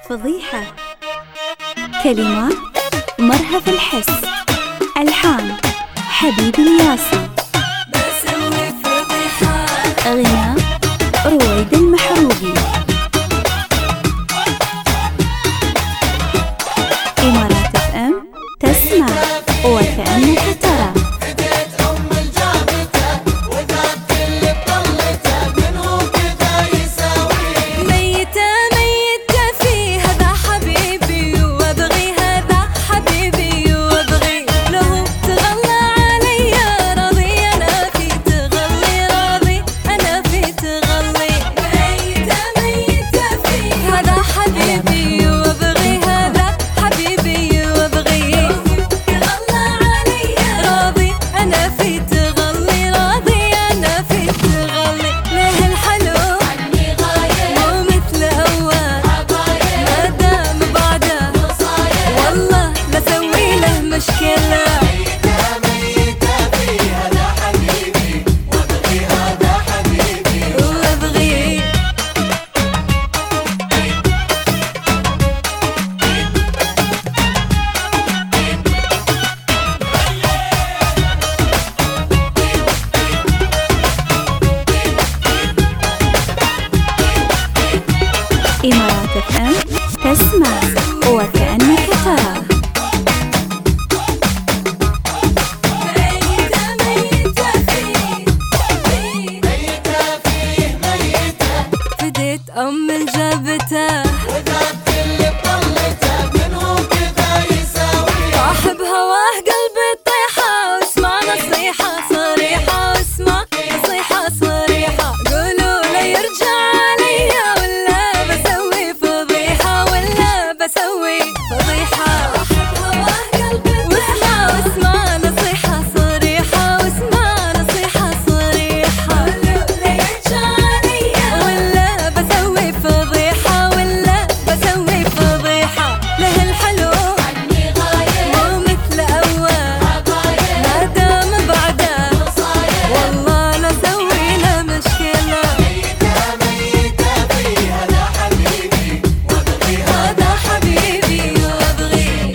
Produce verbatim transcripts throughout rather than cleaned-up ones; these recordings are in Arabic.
فضيحة. كلمات مرهف الحس، ألحان حبيب الياسي، غناء رويد المحروقي. إمارات اف ام تسمع وكأنك ترى. إمارات اف ام تسمع وكأنك ترى. فديت أم الجابته وذاك اللي بطلته منه كذا يساوي. صاحب هواه قلبي طيحة واسمع نصيحة صريحة، واسمع نصيحة صريحة. قولوا له يرجع عليا ولا بسوي فضيحة، ولا بسوي فضيحة. صاحب هواه قلبي طيحة واسمع نصيحة صريحة، واسمع نصيحة صريحة. قولوا له يرجع عليا ولا بسوي فضيحة، ولا بسوي فضيحة. له الحلو عني غايب مو مثل أول، ما دام بعده والله لا سوي له مشكلة. ميتة ميتة فيها لا حبيبي وابغي، هذا حبيبي وابغي.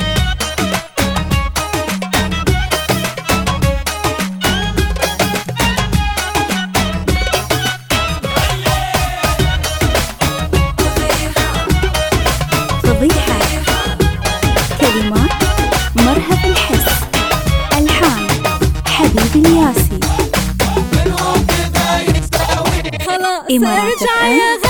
فضيحة. كلمات مرهف الحس، ألحان حبيب الياسي. خلاص إمارات ارجع اف ام يا